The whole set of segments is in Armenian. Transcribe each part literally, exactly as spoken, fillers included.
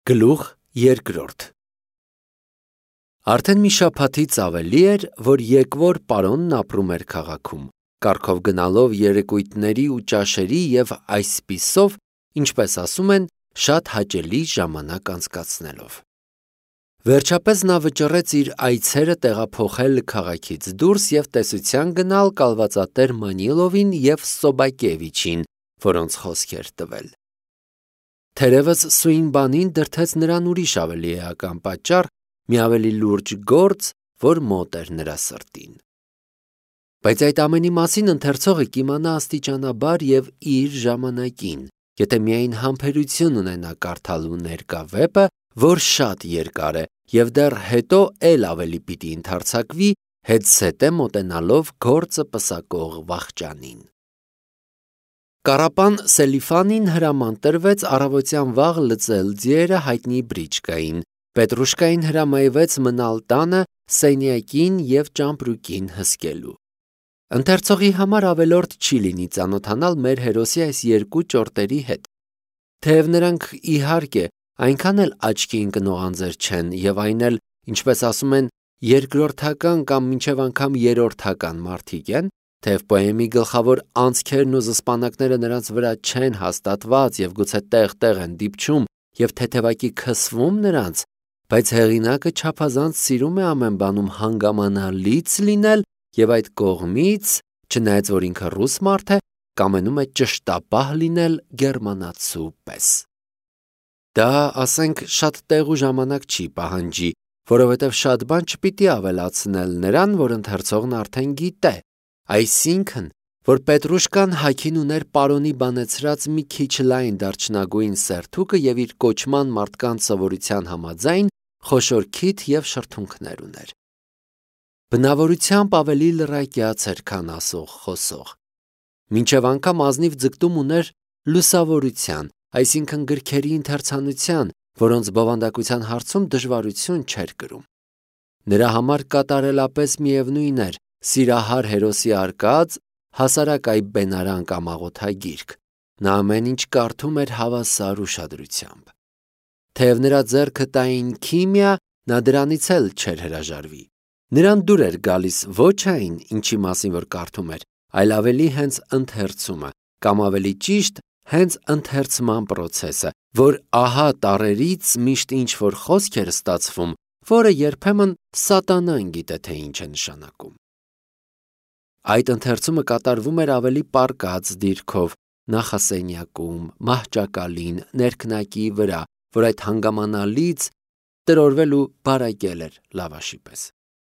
Գլուխ երկրորդ Արդեն մի շաբաթից ավելի էր, որ եկվոր պարոնն ապրում էր քաղաքում, կառքով գնալով երեկույթների ու ճաշերի և այսպիսով, ինչպես ասում են, շատ հաճելի ժամանակ անցկացնելով։ Վերջապես նա վճռեց իր այցերը տեղափոխել քաղաքից դուրս և տեսության գնալ կալվածատեր Մանիլովին և Սոբակևիչին, որոնց խոսք էր տվել։ Թերևս սույն բանին դրդեց նրան ուրիշ ավելի էական պատճառ, մի ավելի լուրջ գործ, որ մոտ էր նրա սրտին։ Բայց այդ ամենի մասին ընթերցողը կիմանա աստիճանաբար և իր ժամանակին, եթե միայն համբերություն ունենա կարդալու ներկա վեպը, որ շատ երկար է և դեռ հետո էլ ավելի պիտի ընդարձակվի, հետզհետե մոտենալով գործը պսակող վախճանին։ Կարապան Սելիֆանին հրաման տրվեց առավոտյան վաղ լծել ձիերը հայտնի բրիչկային, Պետրուշկային հրամայվեց մնալ տանը սենյակին և ճամպրուկին հսկելու։ Ընթերցողի համար ավելորդ չի լինի ծանոթանալ մեր հերոսի այս երկու ճորտերի հետ։ Թեև նրանք, իհարկե, այնքան էլ աչքի ընկնող անձեր չեն և այն էլ, ինչպես ասում են, երկրորդական կամ մինչև անգամ երրորդական մարդիկ են, թեև պոեմի գլխավոր անցքերն ու զսպանակները նրանց վրա չեն հաստատված և գուցե տեղ-տեղ են դիպչում և թեթևակի քսվում նրանց, բայց հեղինակը չափազանց սիրում է ամեն բանում հանգամանալից լինել և այդ կողմից, չնայած որ ինքը ռուս մարդ է, կամենում է ճշտապահ լինել գերմանացու պես։ Դա, ասենք, շատ տեղ ու ժամանակ չի պահանջի, որովհետև շատ բան չպիտի ավելացնել նրան, որ ընթերցողն արդեն գիտե, այսինքն, որ Պետրուշկան հագին ուներ պարոնի բանեցրած մի քիչ լայն դարչնագույն սերթուկը և իր կոչման մարդկանց սովորության համաձայն խոշոր քիթ և շրթունքներ ուներ։ Բնավորությամբ ավելի լռակյաց էր, քան ասող-խոսող։ Մինչև անգամ ազնիվ ձգտում ուներ լուսավորության, այսինքն գրքերի ընթերցանության, որոնց բովանդակության հարցում դժվարություն չէր կրում։ Նրա համար կատարելապես միևնույն էր սիրահար հերոսի արկած հասարակայբենարան կամ աղոթագիրք։ Նա ամեն ինչ կարդում էր հավասար ուշադրությամբ։ Թեև նրա ձեռքը տային քիմիա, նա դրանից էլ չէր հրաժարվի։ Նրան դուր էր գալիս ոչ այն, ինչի մասին որ կարդում էր, այլ ավելի հենց ընթերցումը, կամ ավելի ճիշտ, հենց ընթերցման պրոցեսը, որ ահա տառերից միշտ ինչ-որ խոսք էր ստացվում, որը երբեմն սատանան գիտե, թե ինչ է նշանակում։ Այդ ընթերցումը կատարվում էր ավելի պարկած դիրքով, նախասենյակում, մահճակալին, ներքնակի վրա, որ այդ հանգամանալից տրորվել ու բարակել էր լավաշի պես։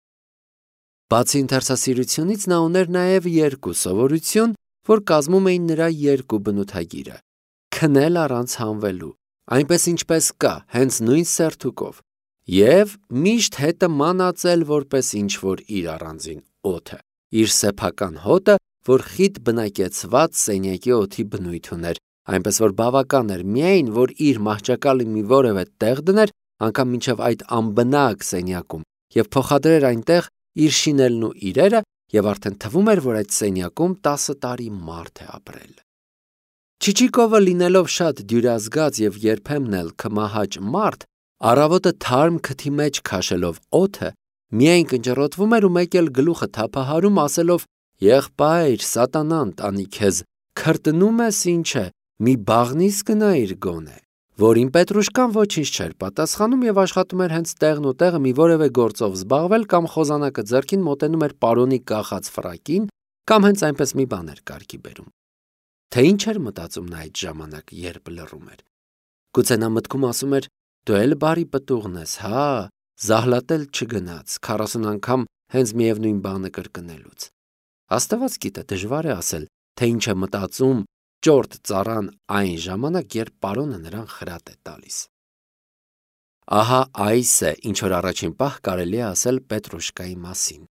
Բացի ընթերցասիրությունից նա ուներ նաև երկու սովորություն, որ կազմում էին նրա երկու բնութագիրը՝ քնել առանց հանվելու, այնպես ինչպես կա, հենց նույն սերթուկով, և միշտ հետը մանածել որպես ինչ-որ իր առանձին օդը, իր սեփական հոտը, որ խիտ բնակեցված սենյակի օդի բնույթ ուներ, այնպես որ բավական էր միայն, որ իր մահճակալը մի որևէ տեղ դներ, անգամ մինչև այդ անբնակ սենյակում, և փոխադրեր այնտեղ իր շինելն ու իրերը, և արդեն թվում էր, որ այդ սենյակում տասը տարի մարդ է ապրել։ Չիչիկովը լինելով շատ դյուրազգաց և երբեմն էլ քմահաճ մարդ, առավոտը թարմ քթի մեջ քաշելով օդը, միայն կնճռոտվում էր ու մեկ էլ գլուխը թափահարում, ասելով. «Եղբայր, սատանան տանի քեզ, քրտնում ես ինչ է, մի բաղնիս գնայիր գոնե», որին Պետրուշկան ոչինչ չէր պատասխանում և աշխատում էր հենց տեղն ու տեղը մի որևէ գործով զբաղվել կամ խոզանակը ձեռքին մոտենում էր պարոնի կախած ֆրակին կամ հենց այնպես մի բան էր կարգի բերում։ Թե ինչ էր մտածում նա այդ ժամանակ, երբ լռում էր։ Գուցե նա մտքում ասում էր. «Դու էլ բարի պտուղն ես, հա, զահլատել չգնաց, քառասուն անգամ հենց միևնույն բանը կրկնելուց»։ Աստված գիտե, դժվար է ասել, թե ինչ է մտածում ճորտ ծառան այն ժամանակ, երբ պարոնը նրան խրատ է տալիս։ Ահա այս է, ինչ որ առաջին պահ կարելի է ասել Պետրուշկայի մասին։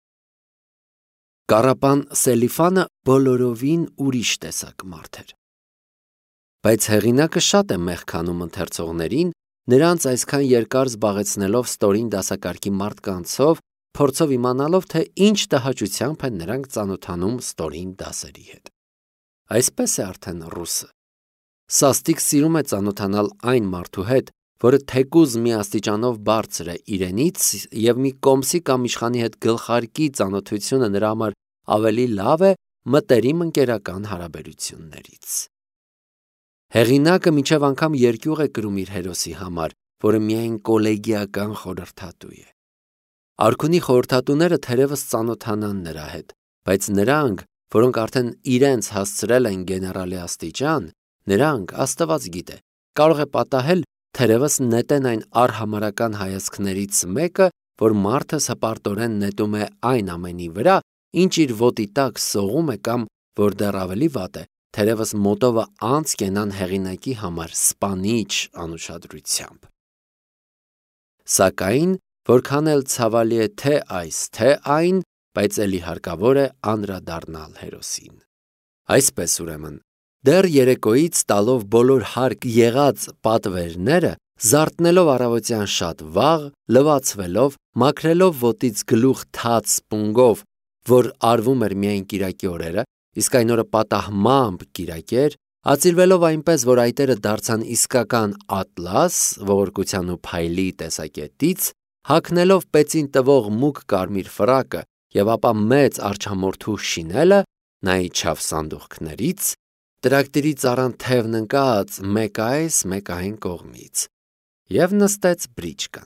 Կարապան Սելիֆանը բոլորովին ուրիշ տեսակ մարդ էր։ Բայց հեղինակը շատ է մեղքանում ընթերցողներին, նրանց այսքան երկար զբաղեցնելով ստորին դասակարգի մարդկանցով, փորձով իմանալով, թե ինչ տհաճությամբ են նրանք ծանոթանում ստորին դասերի հետ։ Այսպես է արդեն ռուսը։ Սաստիկ սիրում է ծանոթանալ այն մարդու հետ, որը թեկուզ մի աստիճանով բարձր է իրենից եւ մի կոմսի կամ իշխանի հետ գլխարկի ծանոթությունը նրա համար ավելի լավ է մտերիմ ընկերական հարաբերություններից։ Հեղինակը մինչև անգամ երկյուղ է կրում իր հերոսի համար, որը միայն կոլեգիական խորհրդատու է։ Արքունի խորհրդատուները թերևս ծանոթանան նրա հետ, բայց նրանք, որոնք արդեն իրենց հասցրել են գեներալի աստիճան, նրանք, Աստված գիտե, կարող է պատահել թերևս նետեն այն արհամարական հայացքներից մեկը, որ մարդը հպարտորեն նետում է այն ամենի վրա, ինչ իր ոտի տակ սողում է կամ, որ դեռ ավելի վատ է, թերևս մոտովը անց կենան հեղինակի համար սպանիչ անուշադրությամբ։ Սակայն, որքան էլ ցավալի է թե այս, թե այն, բայց էլի հարկավոր է անդրադառնալ հերոսին։ Այսպես ուրեմն, դեռ երեկոյից տալով բոլոր հարկ եղած պատվերները, զարթնելով առավոտյան շատ վաղ, լվացվելով, մաքրելով ոտից գլուխ թաց սպունգով, որ արվում էր միայն կիրակի օրերը, իսկ այն օրը պատահմամբ կիրակ էր, ածիրվելով այնպես, որ այտերը դարձան իսկական ատլաս, ողորկության ու փայլի տեսակետից, հագնելով պեցին տվող մուգ կարմիր ֆրակը եւ ապա մեծ արչամորթու շինելը, նա իջավ սանդուղքներից, տրակտիրի ծառան թևն ընկած մեկ այս, մեկ այն կողմից եւ նստեց բրիչկան։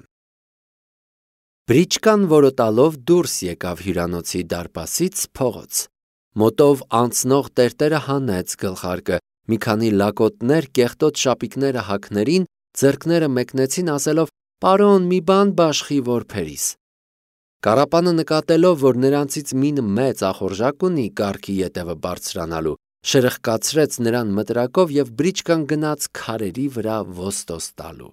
Բրիչկան որոտալով դուրս եկավ հյուրանոցի դարպասից փողոց։ Մոտով անցնող տերտերը հանեց գլխարկը, մի քանի լակոտներ կեղտոտ շապիկները հագներին, ձեռքները մեկնեցին ասելով. «Պարոն, մի բան բաշխի որբերիս»։ Կարապանը նկատելով, որ նրանցից մինը մեծ ախորժակ ունի կառքի ետևը բարձրանալու, շրխկացրեց նրան մտրակով եւ բրիչկան գնաց քարերի վրա ոստոս տալու։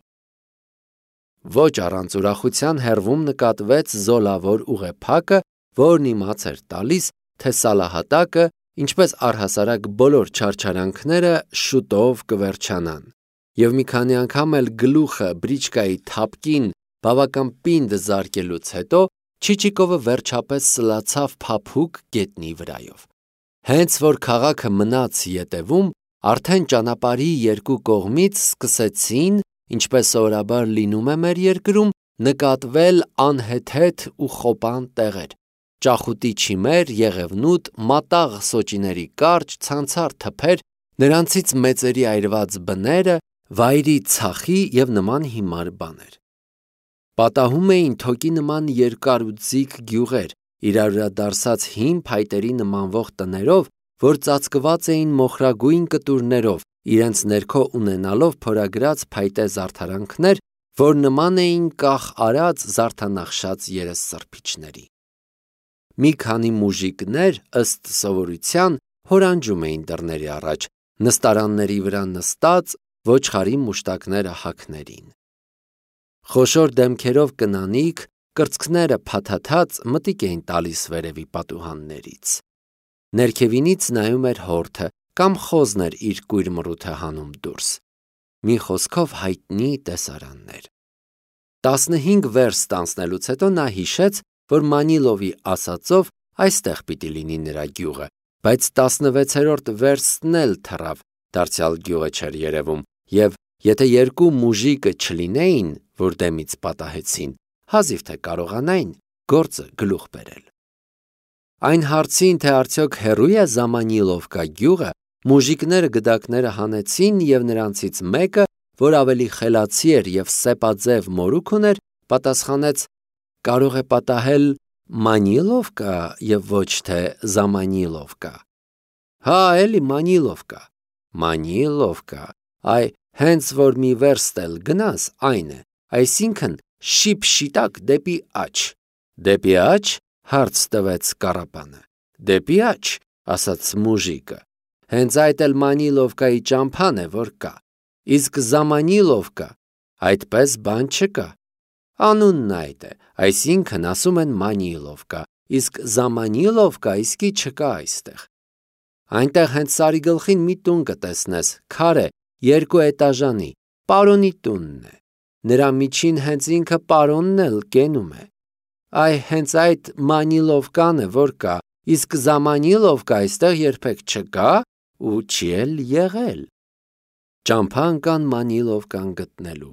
Ոչ առանց ուրախության հեռվում նկատվեց զոլավոր ուղեփակը, որն իմաց էր տալիս, թե սալահատակը, ինչպես առհասարակ բոլոր չարչարանքները շուտով կվերջանան։ Եվ մի քանի անգամ էլ գլուխը բրիչկայի թափկին բավական պինդ զարկելուց հետո Չիչիկովը վերջապես սլացավ փափուկ գետնի վրայով։ Հենց որ քաղաքը մնաց ետևում, արդեն ճանապարհի երկու կողմից սկսեցին, ինչպես սովորաբար լինում է մեր երկրում, նկատվել անհեթեթ ու խոպան տեղեր, ճախուտի չիմեր, եղևնուտ, մատաղ սոճիների կարճ, ցանցառ թփեր, նրանցից մեծերի այրված բները, վայրի ցախի եւ նման հիմար բաներ։ Պատահում էին թոկի նման երկար ու ձիգ գյուղեր, իրարադարձած հին փայտերի նմանվող տներով, որ ծածկված էին մոխրագույն կտուրներով, իրենց ներքո ունենալով փորագրած փայտե զարդարանքներ, որ նման էին կախ արած զարդանախշած երեսսրբիչների։ Մի քանի մուժիկներ, ըստ սովորության, հորանջում էին դռների առաջ, նստարանների վրա նստած, ոչխարի մուշտակները հագներին։ Խոշոր դեմքերով կնանիք, կրծքները փաթաթած մտիկ էին տալիս վերևի պատուհաններից։ Ներքևինից նայում էր հորթը կամ խոզն էր իր կույր մռութը հանում դուրս։ Մի խոսքով հայտնի տեսարաններ։ Տասնհինգ վերստ տանցնելուց հետո նա հիշեց, որ Մանիլովի ասածով այստեղ պիտի լինի նրա գյուղը, բայց տասնվեցերորդ վերստն էլ թռավ, դարձյալ գյուղը չէր երևում, եւ եթե երկու մուժիկը չլինեին, որ դեմից պատահեցին, հազիվ թե կարողանային գործը գլուխ բերել։ Այն հարցին, թե արդյոք հեռու է Զամանիլովկա գյուղը, մուժիկները գդակները հանեցին եւ նրանցից մեկը, որ ավելի խելացի էր եւ սեպաձև մորուք ուներ, պատասխանեց. կարող է պատահել Մանիլովկա եւ ոչ թե Զամանիլովկա։ Հա, էլի Մանիլովկա։ Մանիլովկա, այ հենց որ մի վերստ էլ գնաս, այն է, այսինքն շիպշիտակ դեպի աջ։ Դեպի աջ, հարց տվեց Կարապանը։ Դեպի աջ, ասաց մուժիկը։ Հենց այդ էլ Մանիլովկայի ճամփան է, որ կա։ Իսկ Զամանիլովկա, այդպես բան չկա։ Անունն այդ է, այսինքն ասում են Մանիլովկա, իսկ Զամանիլովկա իսկի չկա այստեղ։ Այնտեղ հենց Սարի գլխին մի տուն կտեսնես, քարե, երկու էտաժանի, պարոնի տունն է։ Նրա միջին հենց ինքը պարոնն էլ կենում է։ Այ հենց այդ Մանիլովկան է, որ կա, իսկ Զամանիլովկա այստեղ երբեք չկա ու չի էլ եղել։ Ճամփա ընկան Մանիլովկան գտնելու։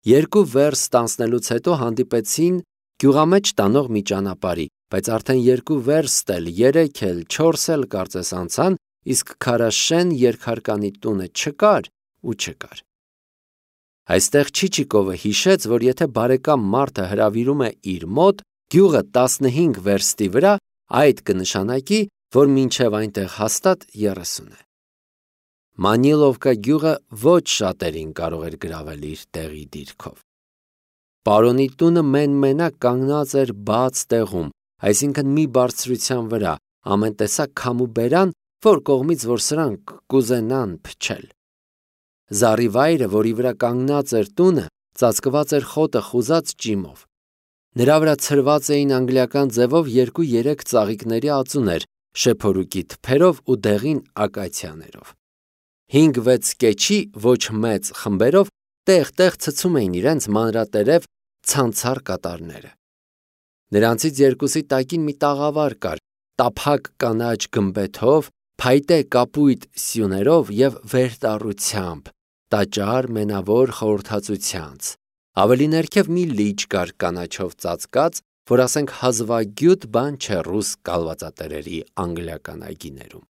Երկու վերս ստանցնելուց հետո հանդիպեցին գյուղամեջ տանող մի ճանապարհի, բայց արդեն երկու վերստ էլ, երեք էլ, չորս էլ կարծես անցան, իսկ քարաշեն երկհարկանի տունը չկար ու չկար։ Այստեղ Չիչիկովը հիշեց, որ եթե բարեկամ մարդը հրավիրում է իր մոտ գյուղը տասնհինգ վերստի վրա, այդ կնշանակի, որ մինչև այնտեղ հաստատ երեսուն է։ Մանիլովկա գյուղը ոչ շատերին կարող էր գրավել իր տեղի դիրքով։ Պարոնի տունը մեն-մենակ կանգնած էր բաց տեղում, այսինքն մի բարձրության վրա, ամեն տեսակ քամ ու բերան, որ կողմից որ սրանք կուզենան փչել։ Զառիվայրը, որի վրա կանգնած էր տունը, ծածկված էր խոտը խուզած ճիմով։ Նրա վրա ցրված էին անգլիական ձևով երկու-երեք ծաղիկների ածուներ, շեփորուկի թփերով ու դեղին ակացիաներով։ Հինգ-վեց կեչի ոչ մեծ խմբերով տեղ-տեղ ցցում էին իրենց մանրատերև ցանցառ կատարները։ Նրանցից երկուսի տակին մի տաղավար կար, տափակ կանաչ գմբեթով, փայտե կապույտ սյուներով եւ վերտառությամբ, տաճար մենավոր խորհրդածությանց։ Ավելի ներքև մի լիճ կար կանաչով ծածկած, որ ասենք հազվագյուտ բան չէ ռուս կալվածատերերի անգլիական այգիներում։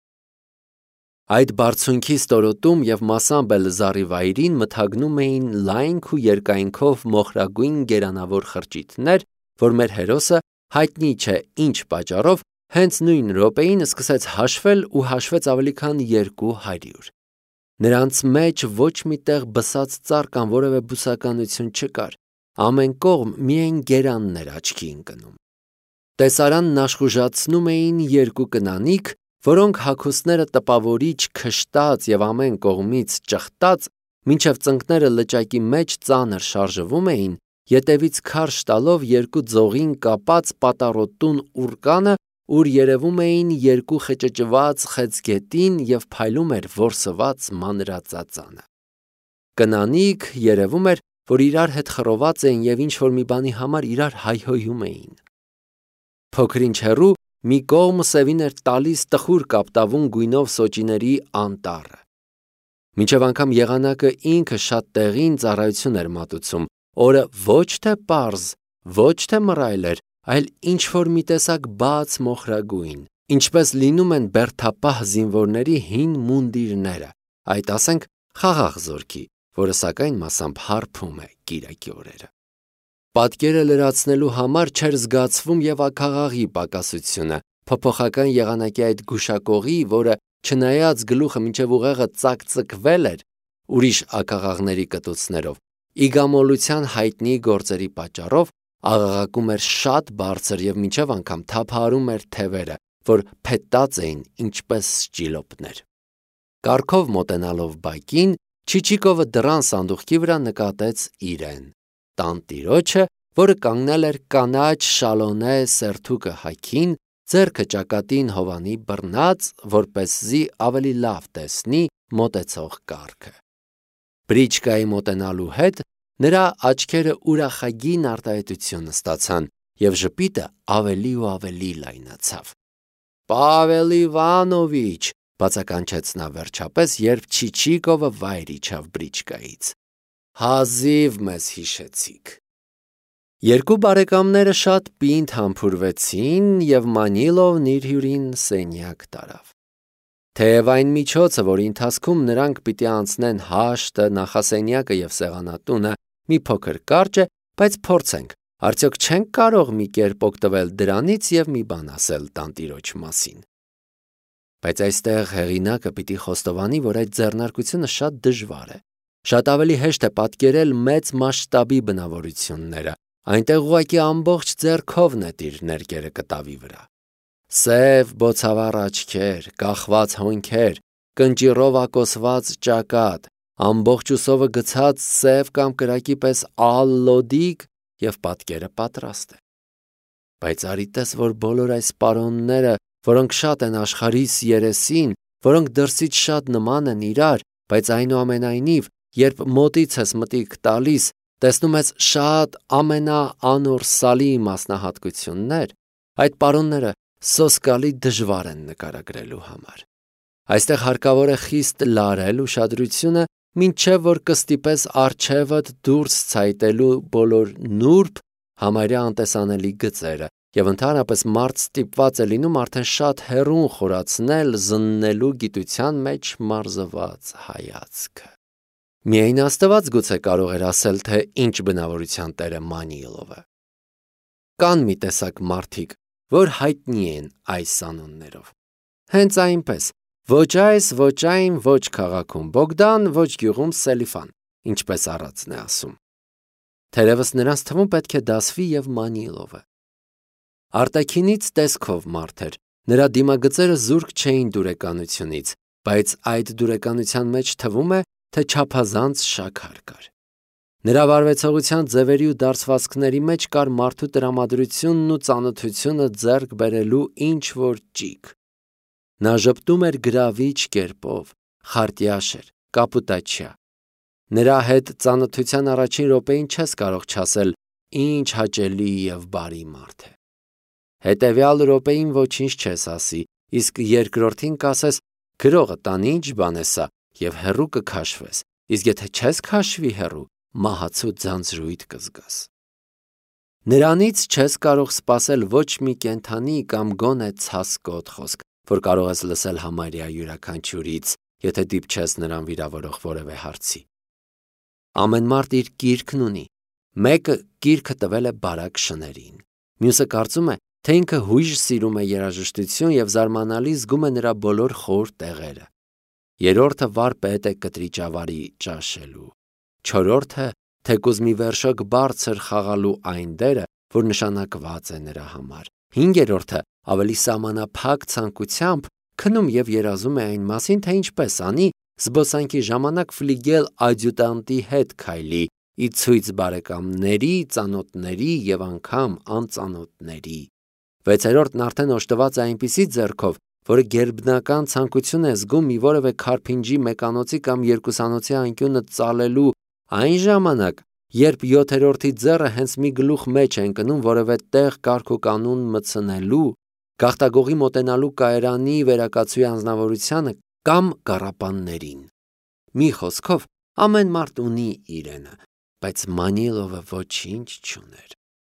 Այդ բարձունքի ստորոտում եւ մասամբ էլ զառիվայրին մթագնում էին լայնք ու երկայնքով մոխրագույն գերանավոր խրճիթներ, որ մեր հերոսը հայտնի չէ ինչ պատճառով հենց նույն րոպեին սկսեց հաշվել ու հաշվեց ավելի քան երկու հարյուր։ Նրանց մեջ ոչ միտեղ բսած ծառ կամ որևէ բուսականություն չկար, ամեն կողմ միայն գերաններ աչքի ընկնում։ Տեսարանն աշխուժացնում էին երկու կնանիք, որոնք հագուստները տպավորիչ քշտած եւ ամեն կողմից ճխտած, մինչև ծնկները լճակի մեջ ծանր շարժվում էին, ետևից քարշ տալով երկու ձողին կապած պատառոտուն ուռկանը, ուր երևում էին երկու խճճված խեցգետին եւ փայլում էր որսված մանրածածանը։ Կնանիք երևում էր, որ իրար հետ խռոված էին եւ ինչ որ մի բանի համար իրար հայհոյում էին։ Փոքրինչ հեռու մի կողմ սևին էր տալիս տխուր կապտավուն գույնով սոճիների անտառը։ Մինչև անգամ եղանակը ինքը շատ տեղին ծառայություն էր մատուցում, օրը ոչ թե պարզ, ոչ թե մռայլ էր, այլ ինչ որ մի տեսակ բաց մոխրագույն, ինչպես լինում են բերդապահ զինվորների հին մունդիրները, այդ ասենք խաղաղ զորքի, որը սակայն մասամբ հարբում է կիրակի օրերը։ Պատկերը լրացնելու համար չէր զգացվում եւ ակաղաղի պակասությունը, փոփոխական եղանակի այդ գուշակողի, որը չնայած գլուխը մինչև ուղեղը ծակծկվել էր ուրիշ ակաղաղների կտուցներով, իգամոլության հայտնի գործերի պատճառով աղաղակում էր շատ բարձր եւ մինչև անգամ թափահարում էր թևերը, որ փետած էին ինչպես ճիլոպներ։ Կառքով մոտենալով բակին, Չիչիկովը դռան սանդուղքի վրա նկատեց իրեն, տանտիրոջը, որը կանգնել էր կանաչ շալոնե սերթուկը հագին, ձեռքը ճակատին հովանի բռնած, որպեսզի ավելի լավ տեսնի մոտեցող կառքը։ Բրիչկայի մոտենալու հետ նրա աչքերը ուրախագին արտահայտություն ստացան եւ ժպիտը ավելի ու ավելի լայնացավ։ Պավել Իվանովիչ, բացականչեց նա վերջապես, երբ Չիչիկովը վայր իջավ բրիչկայից։ Հազիվ մեզ հիշեցիք։ Երկու բարեկամները շատ պինդ համբուրվեցին եւ Մանիլովն իր հյուրին սենյակ տարավ։ Թեև այն միջոցը, որի ընթացքում նրանք պիտի անցնեն հաշտը, նախասենյակը եւ սեղանատունը, մի փոքր կարճ է, բայց փորձենք, արդյոք չենք կարող մի կերպ օգտվել դրանից եւ մի բան ասել տանտիրոջ մասին։ Բայց այստեղ հեղինակը պիտի խոստովանի, որ այդ ձեռնարկությունը շատ դժվար է։ Շատ ավելի հեշտ է պատկերել մեծ մասշտաբի բնավորությունները, այնտեղ ուղղակի ամբողջ ձեռքով նետիր ներկերը կտավի վրա։ Սև բոցավառ աչքեր, կախված հոնքեր, կնճիռով ակոսված ճակատ, ամբողջ ուսովը գցած սև կամ կրակի պես ալ լոդիկ եւ պատկերը պատրաստ է։ Բայց արի տես, որ բոլոր այս պարոնները, որոնք շատ են աշխարհիս երեսին, որոնք դրսից շատ նման են իրար, բայց այնուամենայնիվ, երբ մոտից ես մտիկ տալիս, տեսնում ես շատ ամենաանորսալի մասնահատկություններ, այդ պարոնները սոսկալի դժվար են նկարագրելու համար։ Այստեղ հարկավոր է խիստ լարել ուշադրությունը մինչև որ կստիպես առջևդ դուրս ցայտելու բոլոր նուրբ, համարյա անտեսանելի գծերը, և ընդհանրապես մարդ ստիպված է լինում արդեն շատ հեռուն խորացնել զննելու գիտության մեջ մարզված հայացքը։ Միայն Աստված գուցե կարող էր ասել, թե ինչ բնավորության տեր է Մանիլովը։ Կան մի տեսակ մարդիկ, որ հայտնի են այս անուններով։ Հենց այնպես, ոչ այս, ոչ այն, ոչ քաղաքում Բոգդան, ոչ գյուղում Սելիֆան, ինչպես առածն է ասում։ Թերևս նրանց թվում պետք է դասվի և Մանիլովը։ Արտաքինից տեսքով մարդ էր, նրա դիմագծերը զուրկ չէին դուրեկանությունից, բայց այդ դուրեկանության մեջ թվում է, թե չափազանց շաքար կար։ Նրա վարվեցողության ձևերի ու դարձվածքների մեջ կար մարդու տրամադրությունն ու ծանոթությունը ձեռք բերելու ինչ-որ ճիգ։ Նա ժպտում էր գրավիչ կերպով, խարտյաշ էր, կապուտաչյա։ Նրա հետ ծանոթության առաջին րոպեին չես կարող չասել, ինչ հաճելի և բարի մարդ է։ Հետևյալ րոպեին ոչինչ չես ասի, իսկ երկրորդին կասես, գրողը տան ինչ բան է սա, և հեռու կքաշվես, իսկ եթե չես քաշվի հեռու, մահացու ձանձրույթ կզգաս։ Նրանից չես կարող սպասել ոչ մի կենդանի կամ գոնե ցասկոտ խոսք, որ կարող ես լսել համարյա յուրաքանչյուրից, եթե դիպչես նրան վիրավորող որևէ հարցի։ Ամեն մարդ իր կիրքն ունի, մեկը կիրքը տվել է բարակ շներին, մյուսը կարծում է, թե ինքը հույժ սիրում է երաժշտություն և զարմանալի զգում է նրա բոլոր խոր տեղերը։ Երրորդը վարպետ է կտրիճավարի ճաշելու, չորրորդը թեկուզ մի վերշակ բարձր խաղալու այն դերը, որ նշանակված է նրա համար, հինգերորդը ավելի սահմանափակ ցանկությամբ քնում և երազում է այն մասին, թե ինչպես անի զբոսանքի ժամանակ ֆլիգել ադյուտանտի հետ քայլի, ի ցույց բարեկամների, ծանոթների և անգամ անծանոթների։ Վեցերորդն արդեն օժտված է այնպիսի ձեռքով, որը գերբնական ցանկություն է զգում մի որևէ քարփինջի մեկանոցի կամ երկուսանոցի անկյունը ծալելու այն ժամանակ, երբ յոթերորդի ձեռը հենց մի գլուխ մեջ է ընկնում որևէ տեղ կարգ ու կանոն մտցնելու, գաղտագողի մոտենալու կայարանի վերակացուի անձնավորությանը կամ կառապաններին։ Մի խոսքով, ամեն մարդ ունի իրենը, բայց Մանիլովը ոչինչ չուներ։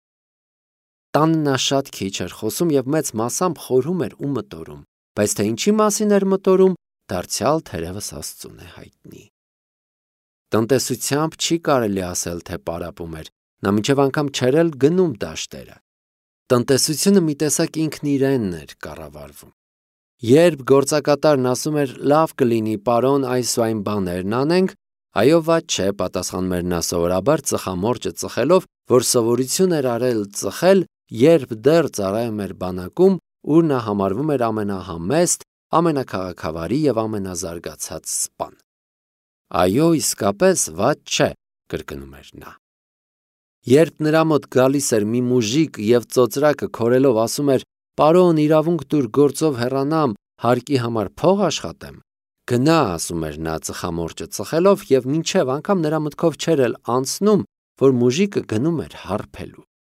Տանը նա շատ քիչ էր խոսում և մեծ մասամբ խորհում էր ու մտորում, բայց թե ինչի մասին էր մտորում, դարձյալ թերևս Աստծուն է հայտնի։ Տնտեսությամբ չի կարելի ասել, թե պարապում էր, նա մինչև անգամ չէր էլ գնում դաշտերը։ Տնտեսությունը մի տեսակ ինքն իրենն էր կառավարվում։ Երբ գործակատարն ասում էր լավ կլինի, պարոն, այս ու այն բաներն անենք, այո, վատ չէ, պատասխանում էր նա սովորաբար ծխամորճը ծխելով, որ սովորություն էր արել ծխել, երբ դեռ ծառայում էր բանակում, ուր նա համարվում էր ամենահամեստ, ամենաքաղաքավարի և ամենազարգացած սպան։ Այո, իսկապես վատ չէ, կրկնում էր նա։ Երբ նրա մոտ գալիս էր մի մուժիկ և ծոծրակը քորելով ասում էր, պարոն, իրավունք տուր գործով հեռանամ, հարկի համար փող աշխատեմ, գնա, ասում էր նա ծխամորճը ծխելով և մինչև անգամ նրա մտքով չէր էլ անցնում, որ մուժիկը գնում էր հարբելու։